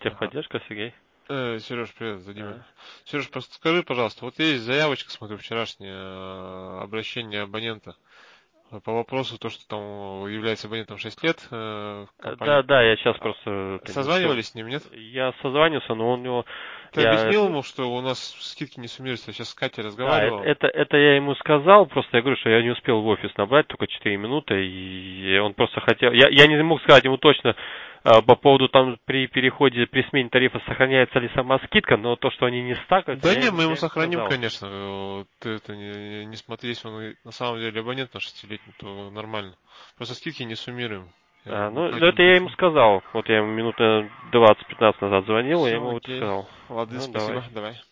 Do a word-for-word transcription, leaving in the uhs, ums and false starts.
Ага. Техподдержка, Сергей. Э, Сереж, привет, Владимир. А. Сереж, просто скажи, пожалуйста, вот есть заявочка, смотрю, вчерашнее э, обращение абонента э, по вопросу, то, что там является абонентом шесть лет э, в Э, компании. Да, да, я сейчас А, просто это не успел. Созванивались с ним, нет? Я созванивался, но у него... Ты Я... объяснил ему, что у нас скидки не суммируются? Я сейчас с Катей Да, это, разговаривал. это, это я ему сказал, просто я говорю, что я не успел в офис набрать, только четыре минуты, и он просто хотел... Я, я не мог сказать ему точно а, по поводу там при переходе, при смене тарифа сохраняется ли сама скидка, но то, что они не стакаются, Да я не, ему, мы ему я ему сохраним, сказал. конечно. Э, Ты это не, не смотри, если он и на самом деле абонент на шестилетний, то нормально. Просто скидки не суммируем. Я А, у ну, ну, Кати это я ему уточнил. сказал. Вот я ему минуты двадцать-пятнадцать назад звонил, я Все, ему вот окей. сказал. Ладно, Ну, спасибо, давай. давай.